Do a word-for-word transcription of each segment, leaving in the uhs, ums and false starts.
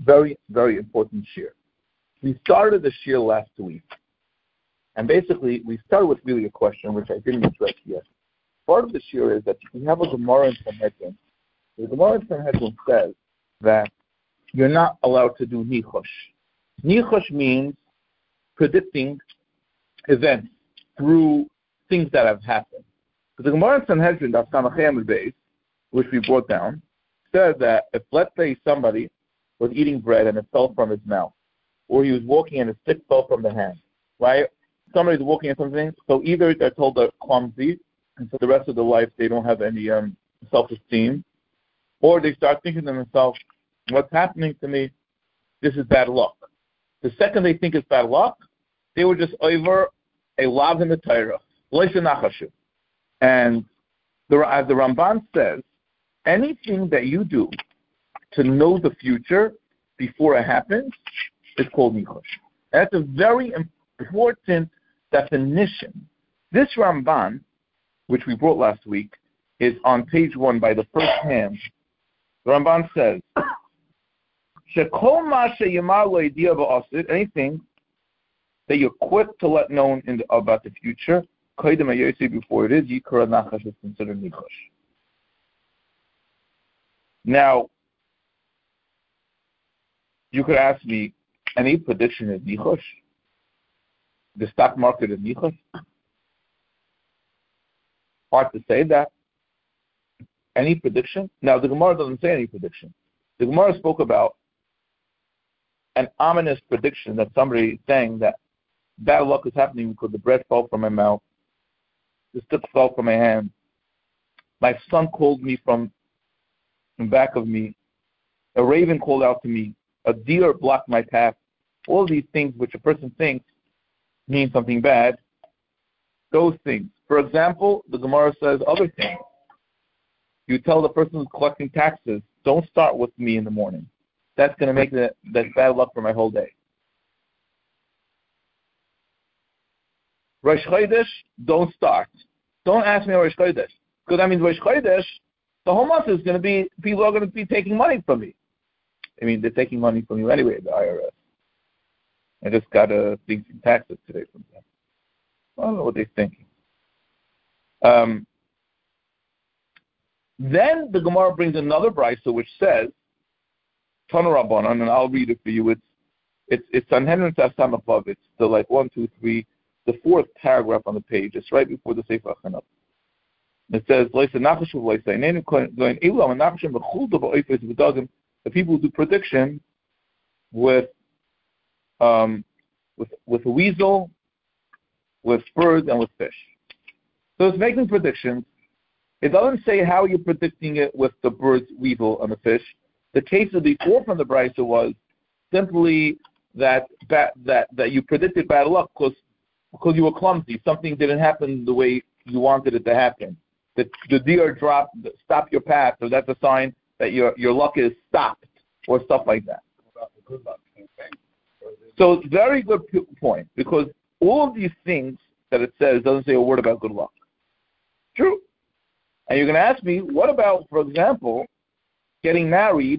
very, very important shir. We started the shir last week. And basically, we started with really a question, which I didn't address yet. Part of the shir is that we have a Gemara in Sanhedrin. The Gemara in Sanhedrin says that you're not allowed to do nichosh. Nichosh means predicting events through things that have happened. The Gemara in Sanhedrin, that's Samachem base, which we brought down, says that if, let's say, somebody was eating bread and it fell from his mouth, or he was walking and a stick fell from the hand, right? Somebody's walking at something, so either they're told they're clumsy, and for the rest of their life they don't have any um, self-esteem, or they start thinking to themselves, what's happening to me? This is bad luck. The second they think it's bad luck, they were just over a lav in the Torah. And the, as the Ramban says, anything that you do to know the future before it happens is called nichosh. That's a very important definition. This Ramban, which we brought last week, is on page one by the first hand. The Ramban says, anything that you're quick to let known in the, about the future, before it is, Yikra Nachash is considered nichosh. Now, you could ask me, any prediction is nichosh? The stock market is nichosh? Hard to say that. Any prediction? Now, the Gemara doesn't say any prediction. The Gemara spoke about an ominous prediction that somebody is saying that bad luck is happening because the bread fell from my mouth, the stick fell from my hand, my son called me from in back of me, a raven called out to me, a deer blocked my path. All these things which a person thinks mean something bad, those things. For example, the Gemara says other things. You tell the person who's collecting taxes, don't start with me in the morning. That's going to make the, that bad luck for my whole day. Rosh Chodesh, don't start. Don't ask me Rosh Chodesh. Because that means Rosh Chodesh, the whole month is going to be, people are going to be taking money from me. I mean, they're taking money from you anyway, the I R S. I just got a thing from taxes today from them. I don't know what they're thinking. Um, then the Gemara brings another brisa which says, Tana Rabbanan, and I'll read it for you. It's it's it's Sanhedrin Tafsam above. It's the like one, two, three, the fourth paragraph on the page. It's right before the Sefer Chanukah. It says, the people who do prediction with um with with a weasel, with birds, and with fish. So it's making predictions. It doesn't say how you're predicting it with the birds, weasel, and the fish. The case of before from the Brisa was simply that that that, that you predicted bad luck because because you were clumsy. Something didn't happen the way you wanted it to happen. The, the deer dropped, stopped your path, so that's a sign that your your luck is stopped, or stuff like that. So it's a very good point, because all of these things that it says doesn't say a word about good luck. True. And you're going to ask me, what about, for example, getting married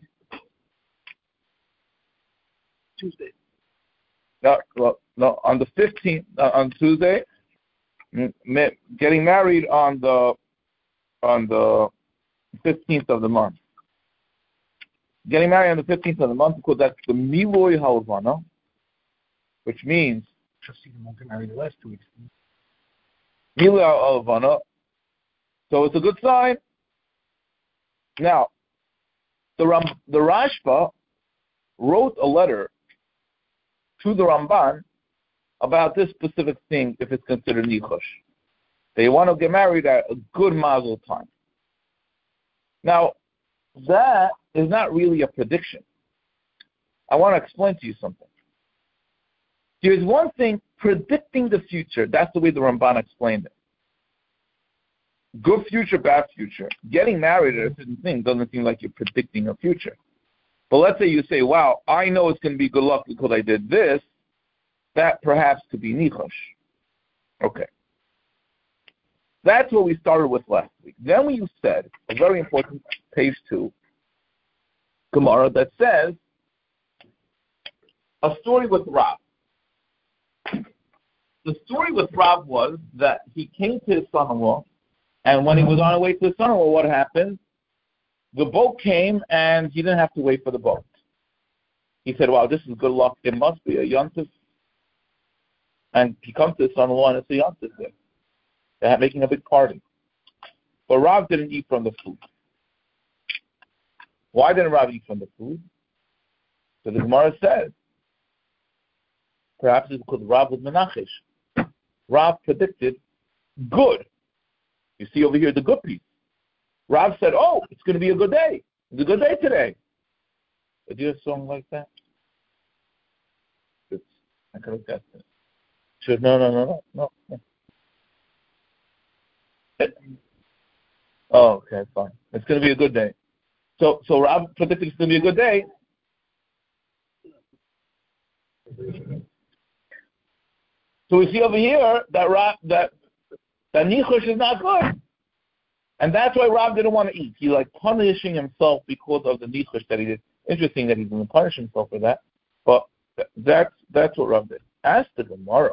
Tuesday? No, well, no, on the fifteenth, uh, on Tuesday, getting married on the on the fifteenth of the month. Getting married on the fifteenth of the month because that's the Miloi Halvana, which means just even won't get married the last two weeks. Miloi Halvana. So it's a good sign. Now, the Ram, the Rashba wrote a letter to the Ramban about this specific thing if it's considered nichosh. They want to get married at a good mazel time. Now, that is not really a prediction. I want to explain to you something. There's one thing, predicting the future. That's the way the Ramban explained it. Good future, bad future. Getting married at a certain thing doesn't seem like you're predicting a future. But let's say you say, wow, I know it's going to be good luck because I did this. That perhaps could be nichosh. Okay. That's what we started with last week. Then we said, a very important, page two, Gemara, that says a story with Rav. The story with Rav was that he came to his son-in-law, and when he was on his way to his son-in-law, what happened? The boat came, and he didn't have to wait for the boat. He said, wow, this is good luck. It must be a yontif. And he comes to his son-in-law, and it's a yontif there. They're making a big party. But Rav didn't eat from the food. Why didn't Rav eat from the food? So the Gemara says, perhaps it's because Rav was menachish. Rav predicted good. You see over here the good piece. Rav said, oh, it's going to be a good day. It's a good day today. Did you hear a song like that? It's, I could have guessed it. Should, no, no, no, no, no. no. It, oh, okay, fine. It's going to be a good day. So, so Rav predicted it's going to be a good day. So we see over here that Rav, that that nichush is not good, and that's why Rav didn't want to eat. He like punishing himself because of the nichush that he did. Interesting that he's going to punish himself for that, but that's that's what Rav did. As to Gemara,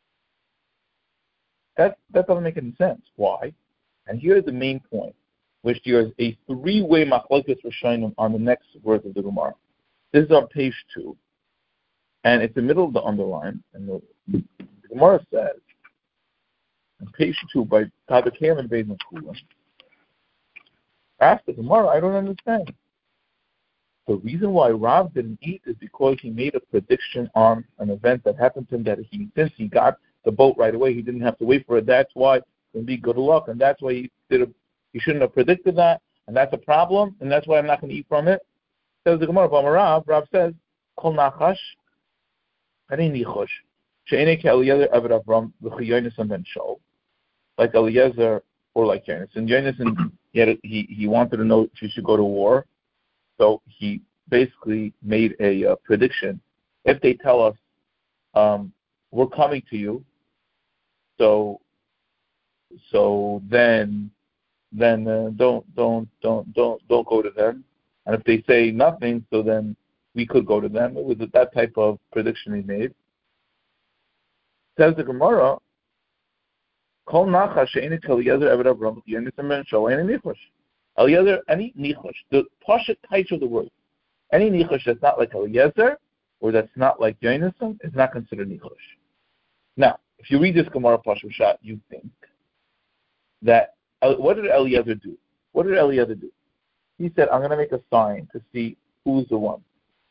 that that doesn't make any sense. Why? And here's the main point, which there is a three-way machlokes rishonim on the next words of the Gemara. This is on page two, and it's the middle of the underline, and the, the Gemara says, on page two, by Tadakam and Beis Mekulah, ask the Gemara, I don't understand. The reason why Rav didn't eat is because he made a prediction on an event that happened to him that he, since he got the boat right away, he didn't have to wait for it. That's why it's going to be good luck, and that's why he did a, he shouldn't have predicted that, and that's a problem, and that's why I'm not going to eat from it. Says the Gemara, but Rav, Rav says, Kol nachash, Hani nichosh, she'ene ke'Eliezer Eved Avram, v'chi Yonasan ben Shaul, like Eliezer or like Yonasan. Yonasan, he, had a, he, he wanted to know if he should go to war, so he basically made a uh, prediction. If they tell us, um, we're coming to you, so so then then uh, don't don't don't don't don't go to them. And if they say nothing, so then we could go to them. It was that type of prediction he made. Says the Gemara, Kol nachash she'ein Eliezer Eved Avram Yonasan ben Shaul any nichush. Eliezer, any nichush, the pashat taich of the word, any nichush that's not like Eliezer or that's not like Yonasan is not considered nichush. Now, if you read this Gemara Pashup Shat, you think that, what did Eliezer do? What did Eliezer do? He said, I'm going to make a sign to see who's the one.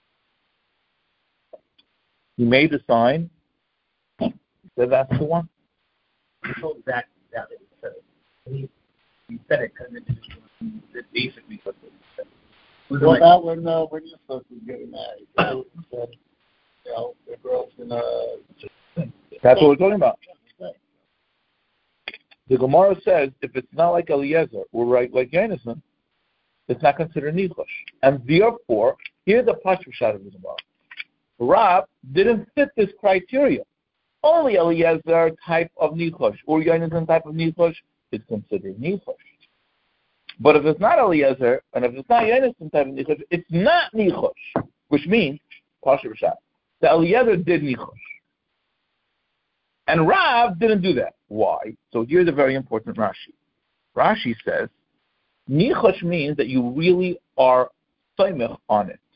He made the sign. He said, that's the one. He told that, that he said it. He, he said it because it's basically what he said. Was well, that when, uh, when you're supposed to be getting married? So, so, you know, the girl's in a... That's what we're talking about. The Gemara says if it's not like Eliezer or right like Yonasan, it's not considered nichush. And therefore, here's the pashup shot of the Gemara. Rav didn't fit this criteria. Only Eliezer type of nichush or Yonasan type of nichush is considered nichush. But if it's not Eliezer and if it's not Yonasan type of nichush, it's not nichush, which means pashup shot. The Eliezer did nichush. And Rav didn't do that. Why? So here's a very important Rashi. Rashi says, nichush means that you really are soymech on it.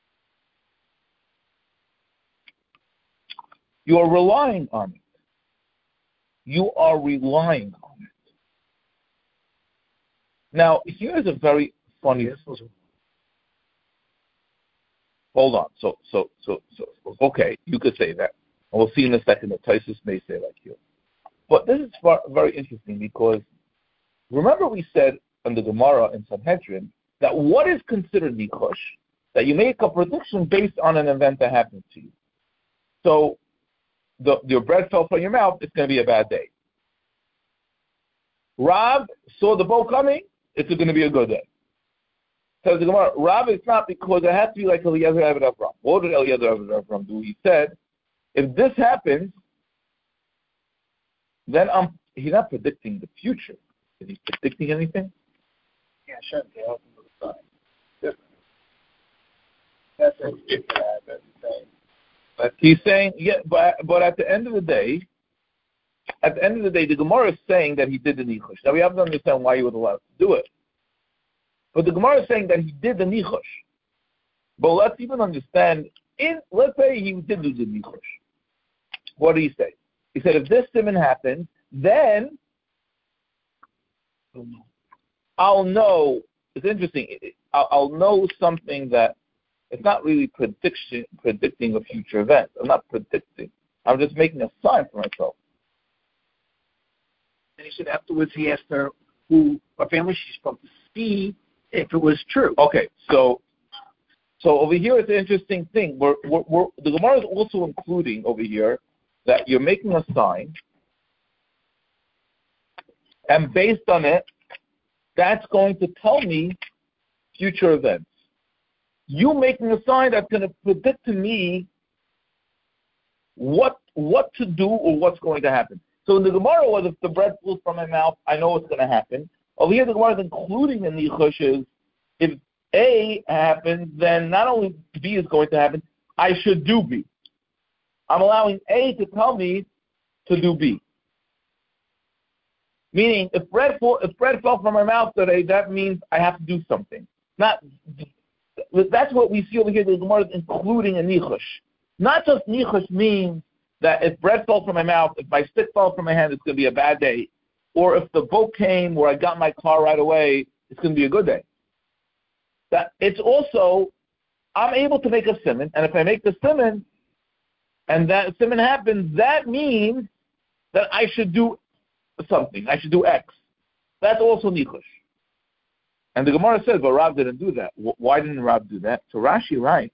You are relying on it. You are relying on it. Now, here's a very funny... Hold on. So, so, so, so, okay, you could say that. And we'll see in a second that Taisus may say like you. But this is far, very interesting because remember we said in the Gemara in Sanhedrin that what is considered nichush? That you make a prediction based on an event that happened to you. So the, your bread fell from your mouth, it's going to be a bad day. Rav saw the boat coming, it's going to be a good day. Says the Gemara, Rav, it's not because it has to be like Eliezer Eved Avram. What did Eliezer Eved Avram do? He said, if this happens, then um, he's not predicting the future. Is he predicting anything? Yeah, sure. They open the sign. Different. That's what you get to have every day. He's saying, yeah, but but at the end of the day, at the end of the day, the Gemara is saying that he did the nichush. Now we have to understand why he was allowed to do it. But the Gemara is saying that he did the nichush. But let's even understand, in let's say he did do the nichush. What did he say? He said, if this simon happens, then I'll know. It's interesting. I'll, I'll know something that it's not really prediction, predicting a future event. I'm not predicting. I'm just making a sign for myself. And he said afterwards he asked her who, what family she's from, to see if it was true. Okay, so so over here it's an interesting thing. We're, we're, we're, the Gemara is also including over here that you're making a sign, and based on it, that's going to tell me future events. You making a sign that's going to predict to me what what to do or what's going to happen. So in the Gemara was, if the bread falls from my mouth, I know what's going to happen. Over here, the Gemara is including in the nichush is, if A happens, then not only B is going to happen, I should do B. I'm allowing A to tell me to do B. Meaning, if bread, fall, if bread fell from my mouth today, that means I have to do something. Not That's what we see over here, the Gemara is including a nichush. Not just nichush means that if bread fell from my mouth, if my stick fell from my hand, it's going to be a bad day. Or if the boat came where I got my car right away, it's going to be a good day. That it's also, I'm able to make a simon, and if I make the simon, and that simon happens, that means that I should do something. I should do X. That's also nichush. And the Gemara says, but Rav didn't do that. Why didn't Rav do that? So Rashi writes,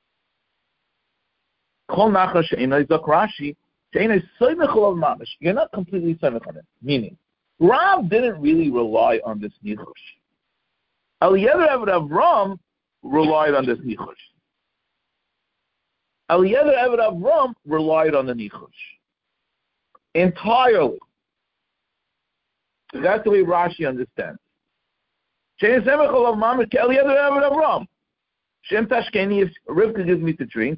Kol nachash she'enai zok Rashi, she'enai soymech olav mamash. You're not completely soymech on it. Meaning, Rav didn't really rely on this nichush. Eliezer Eved Avram relied on this nichush. Eliezer Eved Avram relied on the nichush. Entirely. That's the way Rashi understands. She'enai soymech olav mamash ke Eliezer Eved Avram. Shem tashkeni, if Rivka gives me to drink,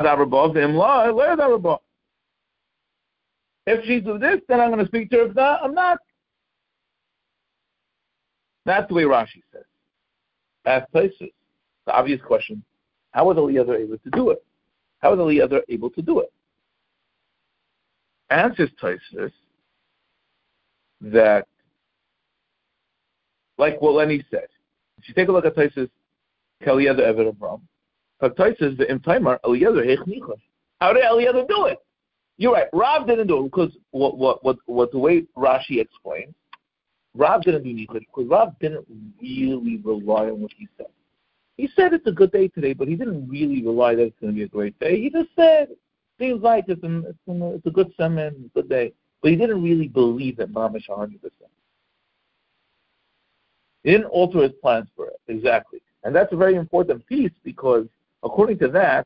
if she do this, then I'm going to speak to her. If not, I'm not. That's the way Rashi says. As places, the obvious question: how was Eliezer able to do it? How was Eliezer able to do it? Answers Tosfos that, like what Lenny said. If you take a look at Tosfos, Eliezer Eved Avram. But Tosfos the imtimer Eliezer heich nichush. How did Eliezer do it? You're right. Rav didn't do it because what what what what the way Rashi explains, Rav didn't do nichush because Rav didn't really rely on what he said. He said it's a good day today, but he didn't really rely that it's going to be a great day. He just said seems like it's a it's a, it's a good sermon, good day, but he didn't really believe it mamish one hundred percent. He didn't alter his plans for it exactly, and that's a very important piece because, according to that,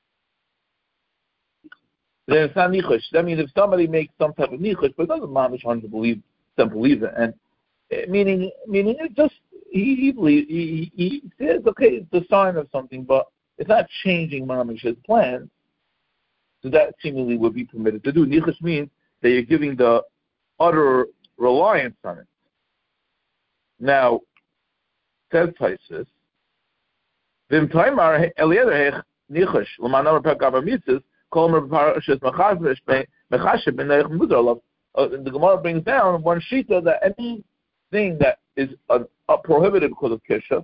then it's not nichush. That means if somebody makes some type of nichush, but doesn't mamish one hundred believe, doesn't believe it, and meaning meaning it just he he, believes, he he says okay, it's a sign of something, but it's not changing mamish's plans. So that seemingly would be permitted to do. Nichush means that you're giving the utter reliance on it. Now, says Tosfos, Vim Taimar Eliezer heich nichush l'manav pekab mitzvos kol mer parashas machashvesh mechashev b'neich mudar olav. The Gemara brings down one shita that anything that is uh, uh, prohibited because of kisha,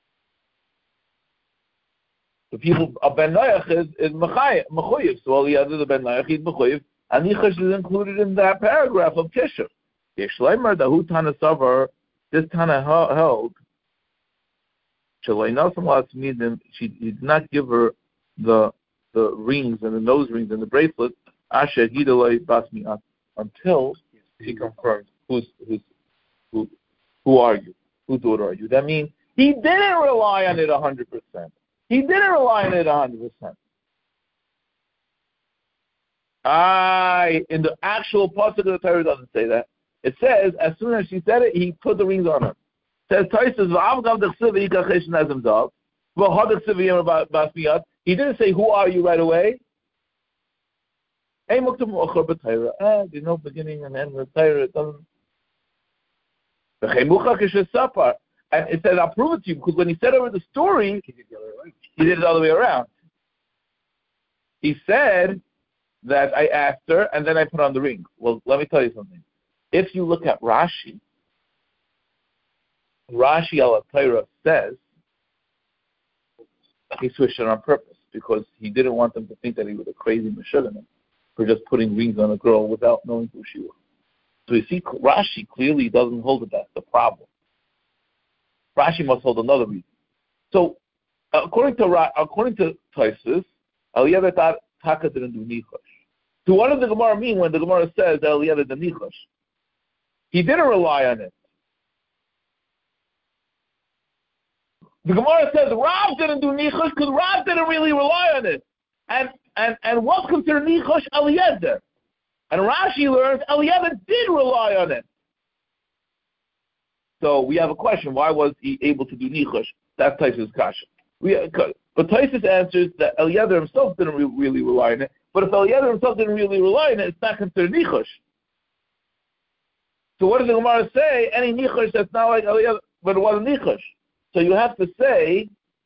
the people of ben noach is is mechuyev. So Eliezer the ben noach is mechuyev, and nichush is included in that paragraph of kisha. Yeshleimer dahu tana savar. This tana held. She did not give her the the rings and the nose rings and the bracelet until she confirmed who's who's who who are you? Whose daughter are you? That means he didn't rely on it a hundred percent. He didn't rely on it a hundred percent. I in the actual pasuk of the Torah doesn't say that. It says as soon as she said it, he put the rings on her. Says Tosfos, he didn't say who are you right away. Hey, Muktam Ochor B'Torah. Ah, there's no beginning and end with Torah. It doesn't. And it says, I'll prove it to you, because when he said over the story, he did it the other way around. He said that I asked her, and then I put on the ring. Well, let me tell you something. If you look at Rashi, Rashi al Torah says he switched it on purpose, because he didn't want them to think that he was a crazy Meshuggah for just putting rings on a girl without knowing who she was. So you see, Rashi clearly doesn't hold it. That's the problem. Rashi must hold another reason. So, according to according to Tosfos, Eliezer Taka didn't do nichosh. So what does the Gemara mean when the Gemara says Eliezer did nichosh? He didn't rely on it. The Gemara says Rav didn't do nichosh because Rav didn't really rely on it. And and and what's considered nichosh? Eliezer. And Rashi learns Eliezer did rely on it. So we have a question: why was he able to do nichosh? That's Tosfos' kasha. We, but Tosfos answers that Eliezer himself didn't re- really rely on it. But if Eliezer himself didn't really rely on it, it's not considered nichosh. So what does the Gemara say? Any nichosh that's not like Eliezer, but it wasn't nichosh. So you have to say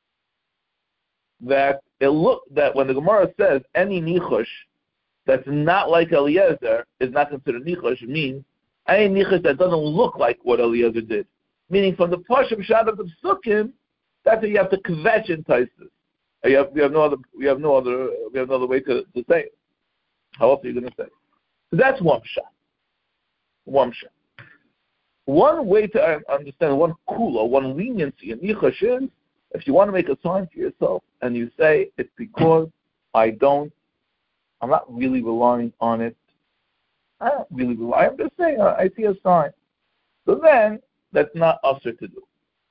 that it look that when the Gemara says any nichosh that's not like Eliezer is not considered nichosh, it means any nichosh that doesn't look like what Eliezer did. Meaning from the Pashim Shad of the Psukim, that's what you have to kvetch in Tosfos. We have, we have no other we have no other we have no other way to, to say it. How else are you going to say it? So that's one shot. One shot. One way to understand, one kula, one leniency in nichosh is, if you want to make a sign for yourself and you say it's because I don't, I'm not really relying on it. I don't really rely. I'm just saying I see a sign. So then that's not usher to do.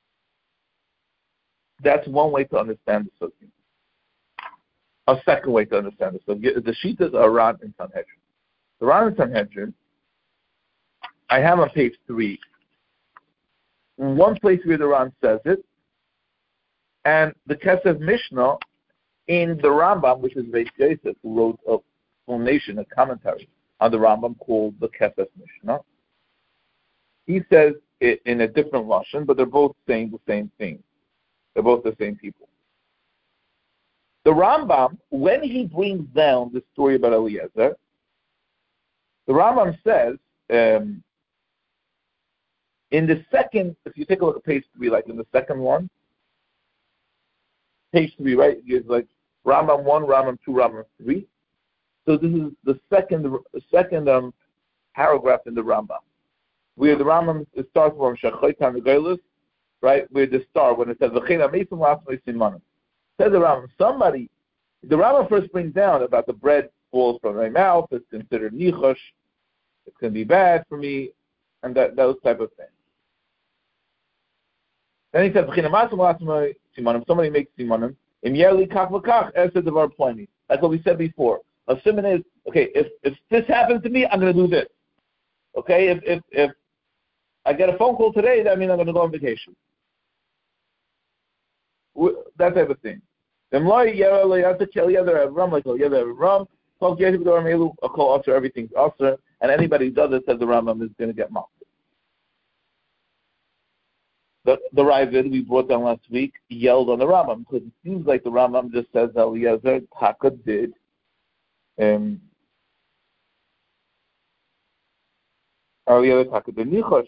That's one way to understand the sugya. A second way to understand the sugya is the shitas are Ran and Sanhedrin. The Ran and Sanhedrin, I have on page three, one place where the Ran says it, and the Kesef Mishnah in the Rambam, which is Beis Yosef, who wrote a explanation, a commentary on the Rambam called the Kesef Mishnah. He says it in a different lashon, but they're both saying the same thing. They're both the same people. The Rambam, when he brings down the story about Eliezer, the Rambam says, um, in the second, if you take a look at page three, like in the second one, page three, right? It's like Rambam one, Rambam two, Rambam three. So this is the second, the second um, paragraph in the Rambam, where the Rambam it starts from Shachaytan the Goylus, right? Where the start when it says V'chein Amesim Lasmei Simanim. Says the Rambam, somebody, the Rambam first brings down about the bread falls from my mouth. It's considered nichosh. It's going to be bad for me, and that those type of things. Then he says V'chein Amesim Lasmei Simanim. Somebody makes simanim. Im yerli kach v'kach esed devar pleni. That's what we said before. A simon is okay. If if this happens to me, I'm going to do this. Okay. If if if I get a phone call today, that means I'm going to go on vacation. That type of thing. Everything's usher, and anybody who does it says the Rambam is going to get mocked. The the Ravid we brought down last week yelled on the Rambam because it seems like the Rambam just says that Eliezer Taka did. Um, Eliezer Taka did nichosh.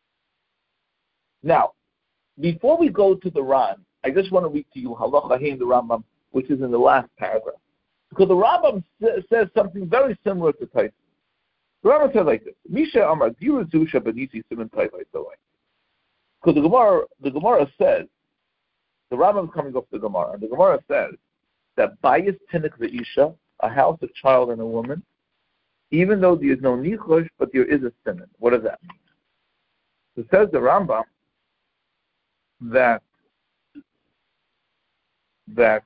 Now, before we go to the Ran, I just want to read to you Halacha Hey in the Rambam, which is in the last paragraph. Because the Rambam says something very similar to Tosfos. The Rambam says like this: Misha Amar Diruzu Shabanisi Siman Taivai Sawai. Because the Gemara, the Gemara says, the Rambam is coming off the Gemara, and the Gemara says that Bayis Tinik Ve'isha, a house, a child, and a woman, even though there is no nichosh, but there is a siman. What does that mean? It says the Rambam that that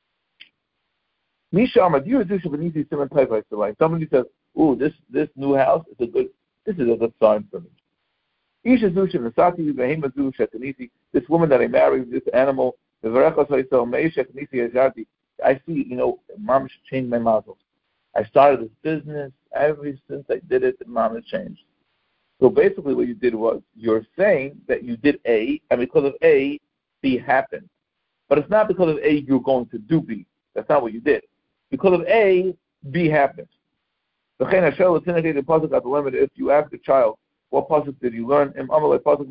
Misha Amadiyu Zusha Benisi Siman Taivai Salai. Somebody says, "Ooh, this this new house is a good. This is a good sign for me." Isha Zusha Nasati Behema Zusha Tanisi. This woman that I married, this animal, the Verecha Saisel Meisha Tanisi Ajati. I see, you know, Mom should change my mazel. I started this business. Ever since I did it, the mom has changed. So basically what you did was you're saying that you did A, and because of A, B happened. But it's not because of A you're going to do B. That's not what you did. Because of A, B happened. If you ask the child, what pasuk did you learn? Or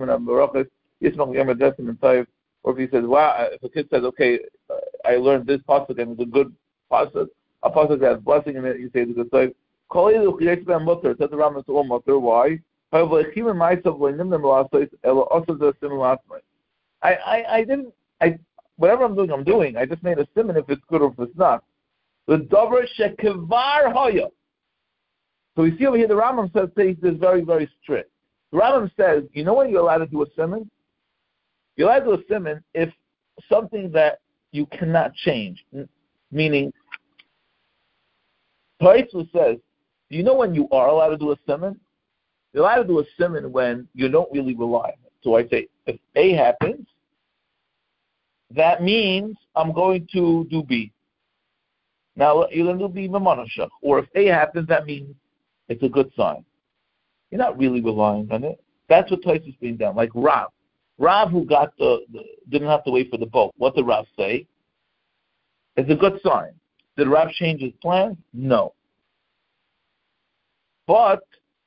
if he says, wow, if a kid says, okay, I learned this pasuk and it's a good pasuk, a pasuk that has blessing in it, you say it's a good pasuk. Said the Rambam to all mutter. Why? I, I, I didn't, I, whatever I'm doing, I'm doing. I just made a simon if it's good or if it's not. The davar shekevar hoya. So we see over here the Rambam says this is very, very strict. The Rambam says, you know when you're allowed to do a simon? You're allowed to do a simon if something that you cannot change. Meaning, Tosfos says, do you know when you are allowed to do a simon? You're allowed to do a simon when you don't really rely on it. So I say, if A happens, that means I'm going to do B. Now you're going to do B Mamanashach. Or if A happens, that means it's a good sign. You're not really relying on it. That's what Tosfos is being done. Like Rav. Rav who got the, the didn't have to wait for the boat. What did Rav say? It's a good sign. Did Rav change his plan? No. But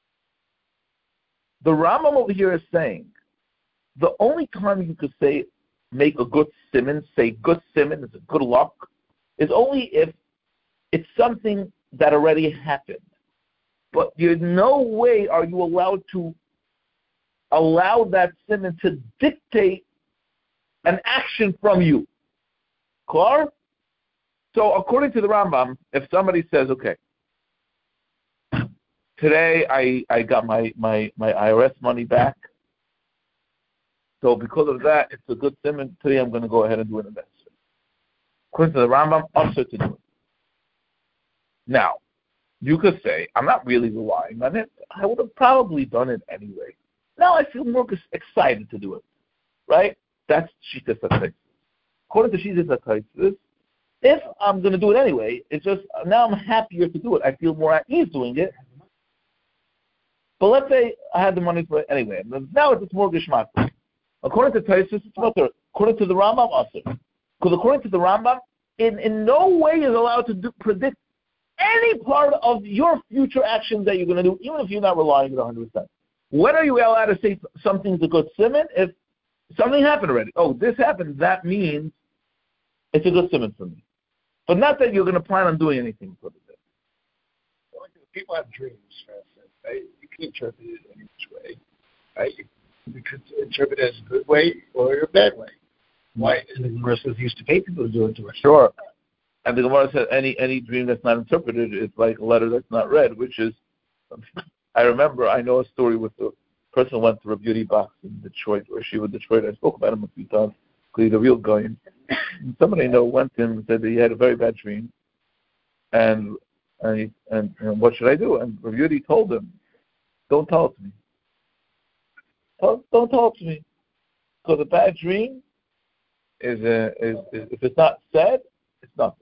the Rambam over here is saying the only time you could say make a good simon, say good simon is a good luck, is only if it's something that already happened. But there's no way are you allowed to allow that simon to dictate an action from you. Clear? So according to the Rambam, if somebody says, okay, today I, I got my, my, my I R S money back, so because of that, it's a good simon. Today I'm going to go ahead and do an investment. According to the Rambam, also to do it. Now, you could say, I'm not really relying on it. I would have probably done it anyway. Now I feel more excited to do it. Right? That's Shitas HaTosfos. According to Shitas HaTosfos, if I'm going to do it anyway, it's just, now I'm happier to do it. I feel more at ease doing it. But let's say I had the money for it anyway. Now it's more geshmak. According to Tosfos, it's mutter. According to the Rambam, also. Because according to the Rambam, in, in no way is allowed to do, predict any part of your future actions that you're going to do, even if you're not relying on it one hundred percent. When are you allowed to say something's a good simon? If something happened already. Oh, this happened, that means it's a good simon for me. But not that you're going to plan on doing anything for the day. Well, people have dreams, for instance, right? You can interpret it any which way, right? You could interpret it as a good way or a bad way. Why? And the Gemara says used to pay people to do it to us. Sure. And the Gemara said any any dream that's not interpreted is like a letter that's not read, which is, I remember, I know a story with the person who went to a beauty box in Detroit, or she was Detroit. I spoke about him a few times, because he's a real guy. And somebody I know went to him and said that he had a very bad dream, and and, he, and, and what should I do? And the beauty told him, don't tell it to me. Don't, don't tell it to me, because a bad dream is, a, is, is if it's not said, it's nothing.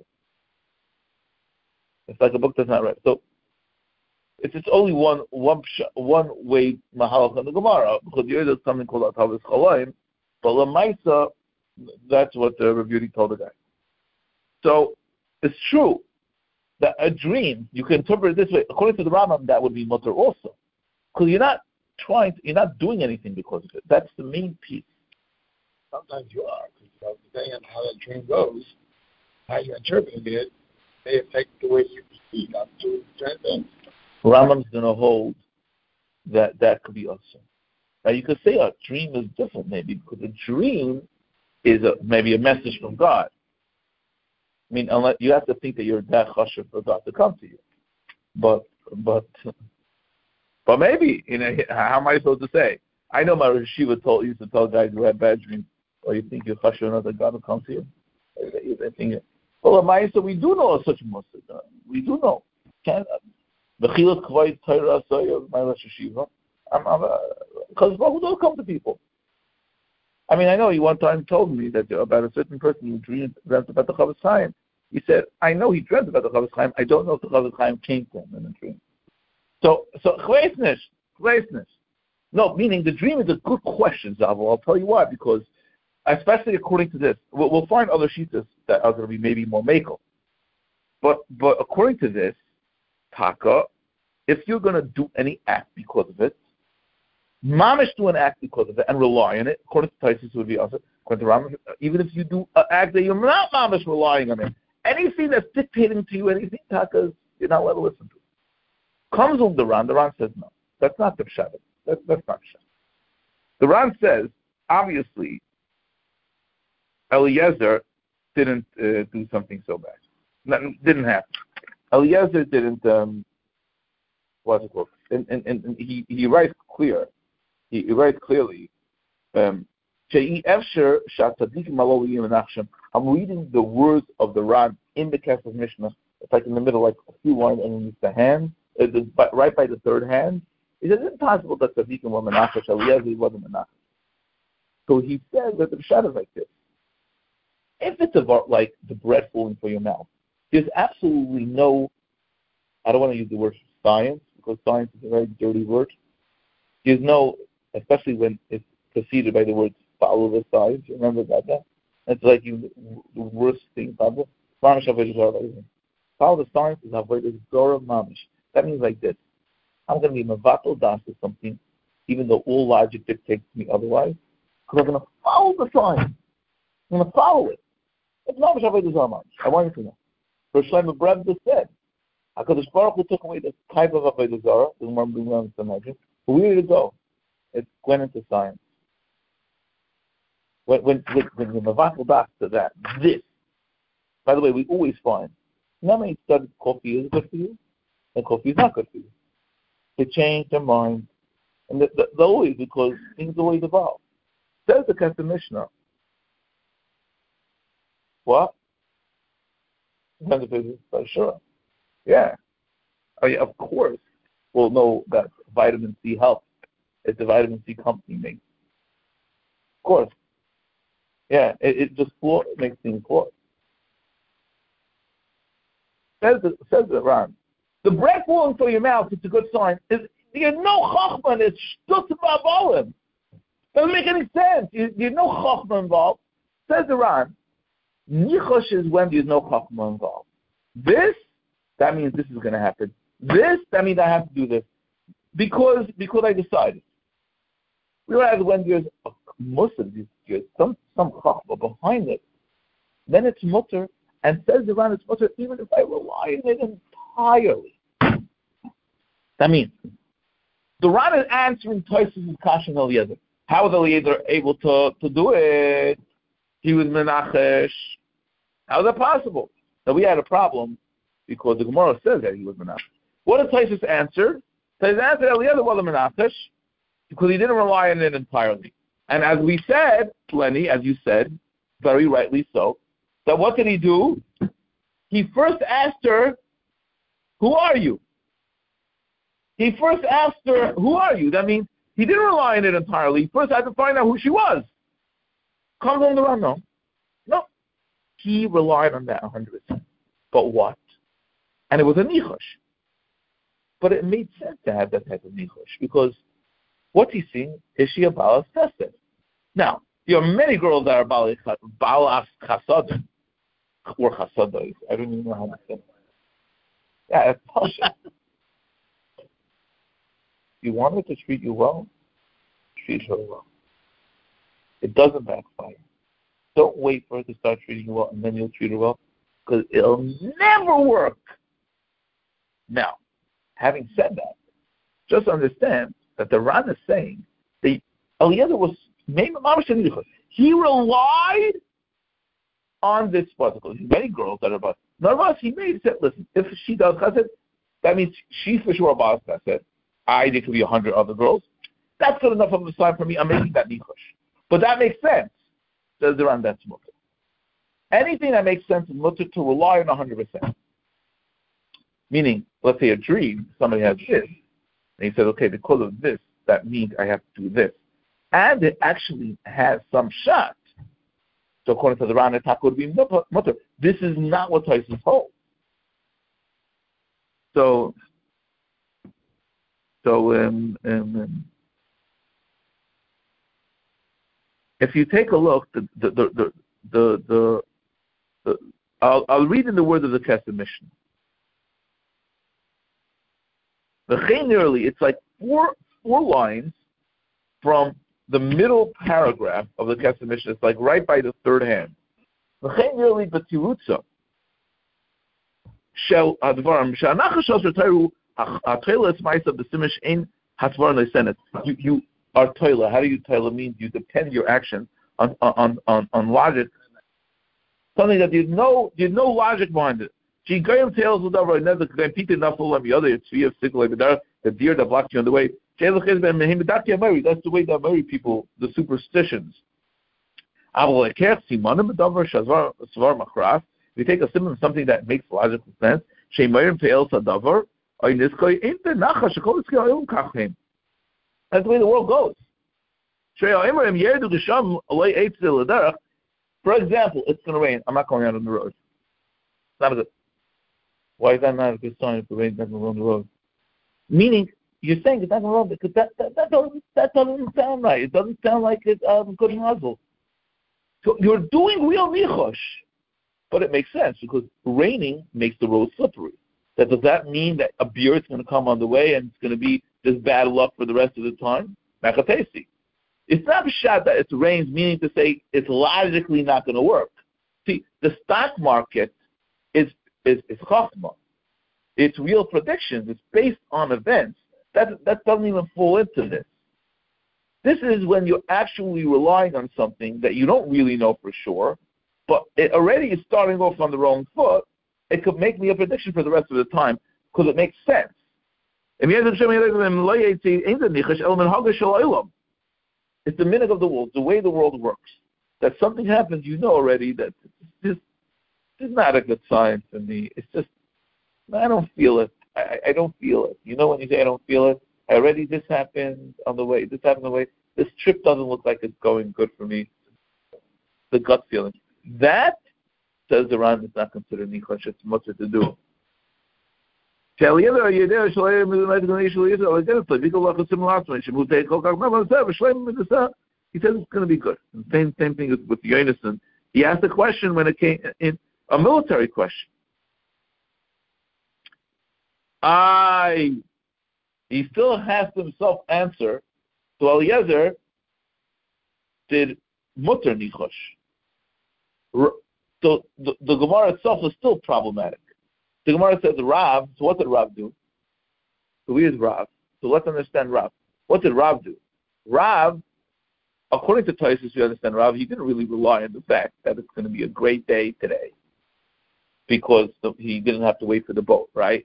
It's like a book that's not read. So it's it's only one one one way mahalach in the Gemara, because there is something called Atavis Chalaim, but Lamaisa, that's what the Rebbe told the guy. So it's true that a dream you can interpret it this way. According to the Rambam, that would be mutter also, because you're not trying, to, you're not doing anything because of it. That's the main piece. Sometimes you are, because you know, depending on how that dream goes, how you interpret it may affect the way you proceed on to certain things. Rambam's going to hold that that could be also. Now you could say a dream is different maybe, because a dream is a, maybe a message from God. I mean, unless you have to think that you're that chashuv for God to come to you. But but but maybe, you know, how am I supposed to say? I know my Yeshiva told used to tell guys who had bad dreams, "Oh, you think you're chashuv enough that God will come to you?" I think, well, so we do know such a message. We do know. Can't. Because who don't come to people? I mean, I know he one time told me that about a certain person who dreamed about the Chavis Chaim, He said, I know he dreamt about the Chavetz Chaim. I don't know if the Chavetz Chaim came to him in a dream. So, so chleisnish, chleisnish. No, meaning the dream is a good question, Zavel. I'll tell you why. Because, especially according to this, we'll, we'll find other shitas that are going to be maybe more makel. But, but according to this, Taka, if you're going to do any act because of it, mamish do an act because of it and rely on it. According to Taisus, it would be also. According to Rambam, even if you do an act that you're not mamish relying on it, anything that's dictating to you, anything Taka, you're not allowed to listen to. Comes on the Ran. The Ran says no. That's not the Pshat. That's, that's not Pshat. The Ran says, obviously, Eliezer didn't uh, do something so bad. Not, didn't happen. Eliezer didn't, um, what's it called? And, and, and he, he writes clear. He, he writes clearly, um, I'm reading the words of the Ran in the Kesef Mishnah. It's like in the middle, like a few lines underneath the hand. Uh, the, right by the third hand, it is impossible that tzaddikim were menachesh. Eliezer wasn't menachesh. So he says that the pshat is like this: if it's about like the bread falling for your mouth, there's absolutely no. I don't want to use the word science because science is a very dirty word. There's no, especially when it's preceded by the words "follow the science." You remember about that? It's like you, the worst thing possible. Follow the science is avoided Zora Mamish. That means like this. I'm going to be Mavatal Das or something, even though all logic dictates to me otherwise, because I'm going to follow the sign. I'm going to follow it. It's not Mavatal Das. I want you to know. For Shlomo Brevda said, HaKadosh Baruch Hu took away the type of Avodah Zarah, the one we learned to imagine, but where did it go? It went into science. When when when you're Mavatal Das to that, this. By the way, we always find, you know how many studies coffee is good for you? And coffee is not good for you. They change their mind. And the, the, the always, because things always evolve. Says the Kesef Mishnah. What? Sure. Yeah. Oh, yeah. Of course, we'll know that vitamin C helps. It's the vitamin C company makes. Of course. Yeah, it, it just floor, it makes things floor. Says the, says the Ran. The bread falling through your mouth, it's a good sign. There's no chachma, it's shtutz ba'avolim. Doesn't make any sense. There's no chachma involved. Says the Ran, nichosh is when there's no chachma involved. This, that means this is going to happen. This, that means I have to do this. Because because I decided. Whereas when there's a, most of these, there's some, some chachma behind it, then it's mutter, and says the Ran, it's mutter, even if I rely on it entirely. That means the Ran is answering Tosfos' Kasha and Eliezer. How was Eliezer able to, to do it? He was menachesh. How is that possible? Now we had a problem because the Gemara says that he was menachesh. What did Tosfos answer? Tosfos answered Eliezer was menachesh because he didn't rely on it entirely. And as we said, Lenny, as you said, very rightly so, that what did he do? He first asked her, who are you? He first asked her, who are you? That means he didn't rely on it entirely. He first had to find out who she was. Comes on the run, no. No. He relied on that one hundred percent. But what? And it was a nichosh. But it made sense to have that type of nichosh because what's he seeing? Is she a balas chesed? Now, there are many girls that are balas chasad or chasadah. I don't even know how to say it. Yeah, it's Pasha. You want her to treat you well, treat her well. It doesn't backfire. Don't wait for her to start treating you well and then you'll treat her well, because it'll never work. Now, having said that, just understand that the Ran is saying that Eliezer was he relied on this particle. Many girls that are about none of us he made said, listen, if she does chesed, that means she's for sure a boss chesed. I there could be a hundred other girls. That's good enough of a sign for me. I'm making that nichosh. But that makes sense. Says the Ran, that's mutter. Anything that makes sense is mutter to rely on a hundred percent. Meaning, let's say a dream, somebody has this, and he says, okay, because of this, that means I have to do this. And it actually has some shot So according to the Ran, attack would be mutter. This is not what Tyson holds. So, so um, um, um, if you take a look, the the the the, the, the, the I'll, I'll read in the words of the Kesef Mishnah. The nearly, it's like four four lines from the middle paragraph of the Kesef Mishnah. It's like right by the third hand. The nearly b'tirutza shel advarim she'anachash asher tayru ha'toila es ma'isa b'simish ein hatvar leisenet. You you are toila. How do you toila means you depend your action on on on on logic, something that there's no there's no logic behind it. She goyim tails with over another because people not full of the other. It's fear of sickle the deer that blocked you on the way. That's the way that marry people, the superstitions. If you take a symbol of something that makes logical sense, that's the way the world goes. For example, it's going to rain. I'm not going out on the road. It's not a good. Why is that not a good sign if the rain's not going to go on the road? Meaning, you're saying it's not going to road because that, that, that, doesn't, that doesn't sound right. It doesn't sound like it's um, good muzzle. So you're doing real nichosh, but it makes sense because raining makes the road slippery. That does that mean that a beer is going to come on the way and it's going to be just bad luck for the rest of the time? Machatesi. It's not a shot that it rains, meaning to say it's logically not going to work. See, the stock market is is is chachma. It's real predictions. It's based on events. That that doesn't even fall into this. This is when you're actually relying on something that you don't really know for sure, but it already is starting off on the wrong foot. It could make me a prediction for the rest of the time because it makes sense. It's the minute of the world, the way the world works. That something happens, you know already that this, this is not a good sign for me. It's just, I don't feel it. I, I don't feel it. You know when you say I don't feel it? I already, this happened on the way. This happened on the way. This trip doesn't look like it's going good for me. The gut feeling. That, says the Ran, is not considered nichosh. It's much to do. This is He says it's going to be good. And same same thing with, with Yonason. He asked a question when it came in a military question. I he still has to himself answer. So Eliezer did mutter nichosh. So the, the Gemara itself is still problematic. The Gemara says Rav. So what did Rav do? So we is Rav. So let's understand Rav. What did Rav do? Rav, according to Tosfos, we understand Rav, he didn't really rely on the fact that it's going to be a great day today because the, he didn't have to wait for the boat, right?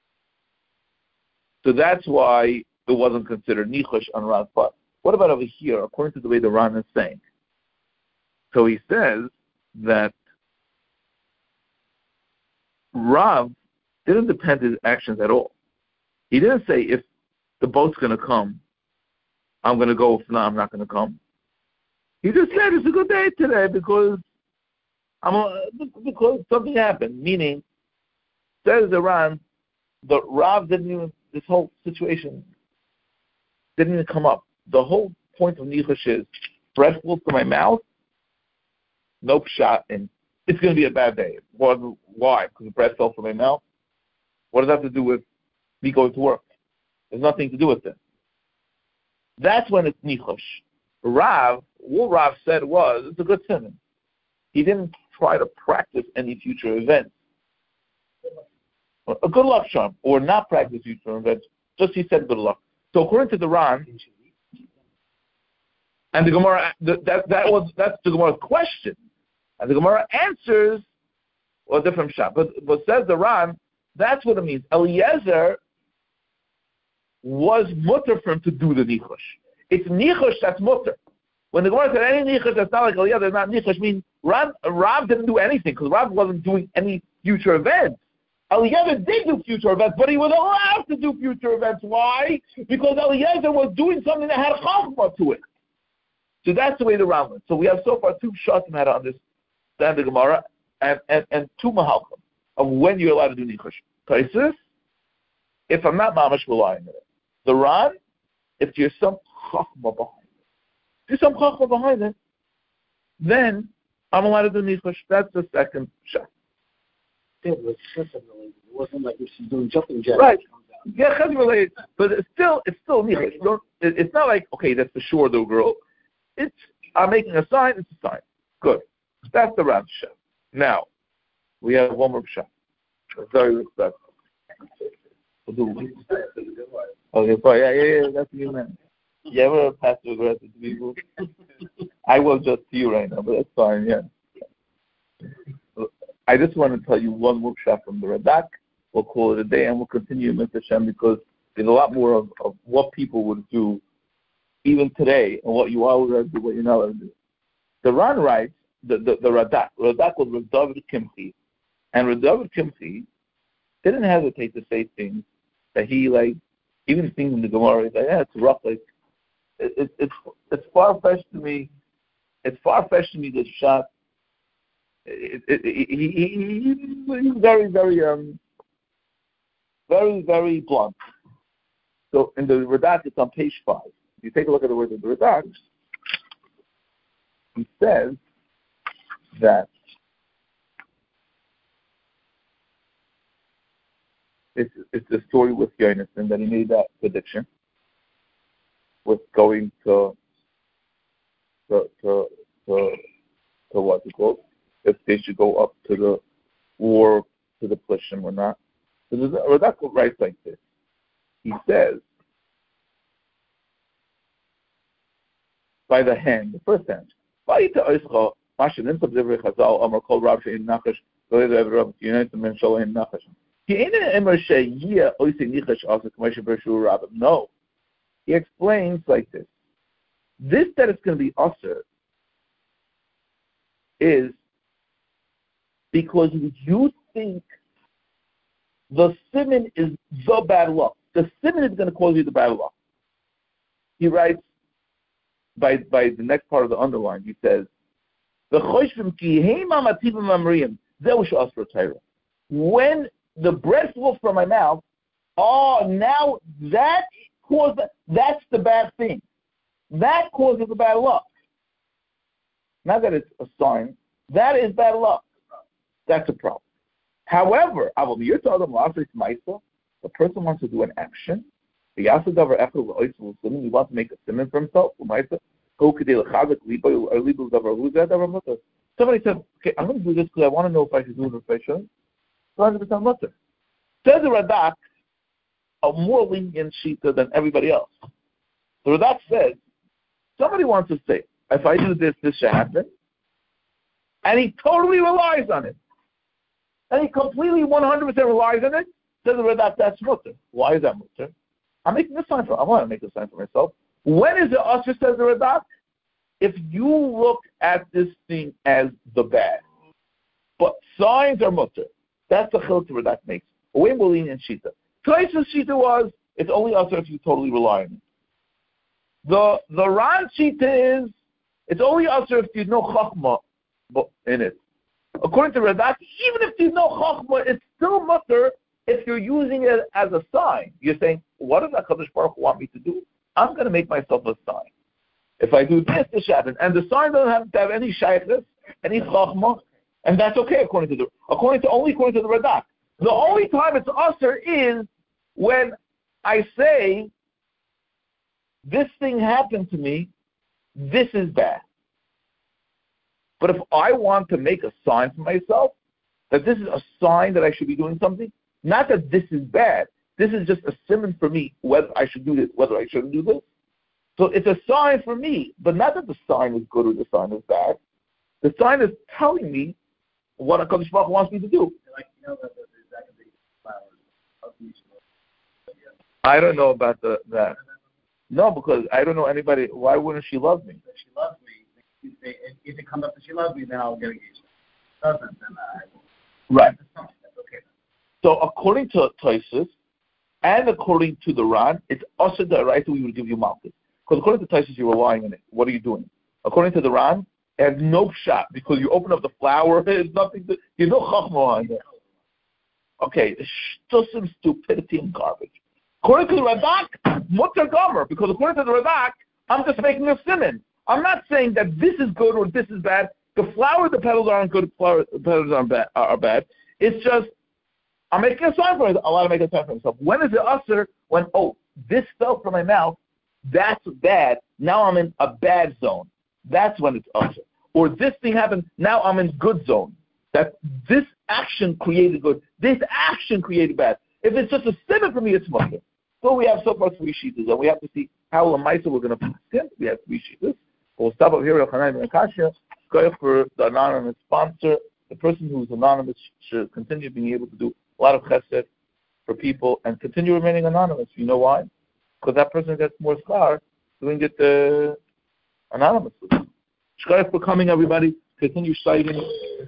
So that's why it wasn't considered nichosh on Rav's part. What about over here, according to the way the Ran is saying? So he says that Rav didn't depend his actions at all. He didn't say if the boat's going to come, I'm going to go. If not, I'm not going to come. He just said it's a good day today because I'm a, because something happened. Meaning, says the Ran, the Rav didn't even this whole situation didn't even come up. The whole point of nichosh is breath flew to my mouth, no shot, and it's going to be a bad day. Why? Because the breath fell from my mouth? What does that have to do with me going to work? There's nothing to do with it. That's when it's nichosh. Rav, what Rav said was, it's a good simon. He didn't try to practice any future events. A good luck charm, or not practice future events. Just he said good luck. So according to the Ran, and the Gemara, that that was that's the Gemara's question. And the Gemara answers, well, a different shot. But, but says the Ran, that's what it means. Eliezer was mutter for him to do the nichosh. It's nichosh that's mutter. When the Gemara said any nichosh that's not like Eliezer, not nichosh, means Rav, Rav didn't do anything because Rav wasn't doing any future events. Eliezer did do future events, but he was allowed to do future events. Why? Because Eliezer was doing something that had chachma to it. So that's the way the Ran went. So we have so far two shots on how to understand. understand the Gemara and, and, and two mahalchim of when you're allowed to do nichush. Taisus, if I'm not mamash relying on it. The Ran, if there's some chachma behind it. If there's some chachma behind it, then I'm allowed to do nichush. That's the second shot. Yeah, but it's related. It wasn't like if she's doing jumping jacks. Right. Yeah, chesed related, but it's still it's still nichush. It, it's not like okay, that's for sure the girl. It's I'm making a sign. It's a sign. Good. That's the Ran shot. Now we have one more shot. Very respectful. Okay, fine. Yeah, yeah, yeah. That's what you meant. You ever pass aggressive to people? I will just to you right now, but that's fine. Yeah. I just want to tell you one workshop from the Radak. We'll call it a day, and we'll continue with Hashem because there's a lot more of, of what people would do even today, and what you are allowed to do, what you're not allowed to do. The Ran writes the the, the Radak. Radak was Rav David Kimchi, and Rav David Kimchi didn't hesitate to say things that he like, even things in the Gemara. He's like, yeah, it's rough. Like, it, it, it's it's far fetched to me. It's far fetched to me this shot. It, it, it, he, he, he's very, very, um, very, very blunt. So in the Radak, it's on page five. If you take a look at the words of the Radak, he says that it's it's a story with Yonason that he made that prediction with going to to to to, to what's it called? If they should go up to the war to the Plishim or not. So Radak writes like this. He says, by the hand, the first hand, no. He explains like this. This that it's going to be usher is because you think the simon is the bad luck. The simon is going to cause you the bad luck. He writes by by the next part of the underline. He says, when the breath flows from my mouth, oh, now that causes that's the bad thing. That causes the bad luck. Not that it's a sign. That is bad luck. That's a problem. However, you're talking about a person wants to do an action. He wants to make a simon for himself. Somebody says, okay, I'm going to do this because I want to know if I should do it or if I shouldn't. one hundred percent mutter. Says the Radak, a more lenient shita than everybody else. The Radak says, somebody wants to say, if I do this, this should happen. And he totally relies on it. And he completely one hundred percent relies on it. Says the Radak, that's mutter. Why is that mutter? I'm making a sign for I want to make a sign for myself. When is it usher, says the Radak? If you look at this thing as the bad. But signs are mutter. That's the chiluk the Radak makes. A way more lenient shita. Taisa's shita was, it's only usher if you totally rely on it. The the Ran shita is, it's only usher if you know chachma in it. According to Radak, even if there's no chachma, it's still mutter if you're using it as a sign. You're saying, what does HaKadosh Baruch Hu want me to do? I'm going to make myself a sign. If I do this, this happens. And the sign doesn't have to have any shaykhs, any chachma, and that's okay according to the according to only according to the Radak. The only time it's usher is when I say, this thing happened to me, this is bad. But if I want to make a sign for myself, that this is a sign that I should be doing something, not that this is bad, this is just a simon for me, whether I should do this, whether I shouldn't do this. So it's a sign for me, but not that the sign is good or the sign is bad. The sign is telling me what HaKadosh Baruch Hu wants me to do. Like, you know, that there's actually flowers. I don't know about the, that. No, because I don't know anybody. Why wouldn't she love me? If she loves me, if it comes up that she loves me, then I'll get engaged. Doesn't, then I will. Right. That's okay. So according to Taisus and according to the Ran, it's also the right that we would give you malchus. Because according to Taisus, you're relying on it. What are you doing? According to the Ran, It has no shot because you open up the flower. There's nothing to, you know, chachma on there. Okay, shtusim, stupidity and garbage. According to the Radak, mutter gomer, because according to the Radak, I'm just making a simon. I'm not saying that this is good or this is bad. The flower, the petals aren't good. Flower, the petals aren't bad. Are bad. It's just I'm making a sign for it. I want to make a sign for myself. When is it usher? When oh, this fell from my mouth. That's bad. Now I'm in a bad zone. That's when it's usher. Or this thing happened. Now I'm in good zone. That this action created good. This action created bad. If it's just a simon for me, it's mutter. So we have so far three sheets, and we have to see how Lamaisa we're going to pass it. We have three sheets. We'll stop up here with Yochanan ben Akashia. Go for the anonymous sponsor. The person who's anonymous should continue being able to do a lot of chesed for people and continue remaining anonymous. You know why? Because that person gets more schar doing it uh, anonymously. Shkoyach for coming, everybody. Continue citing.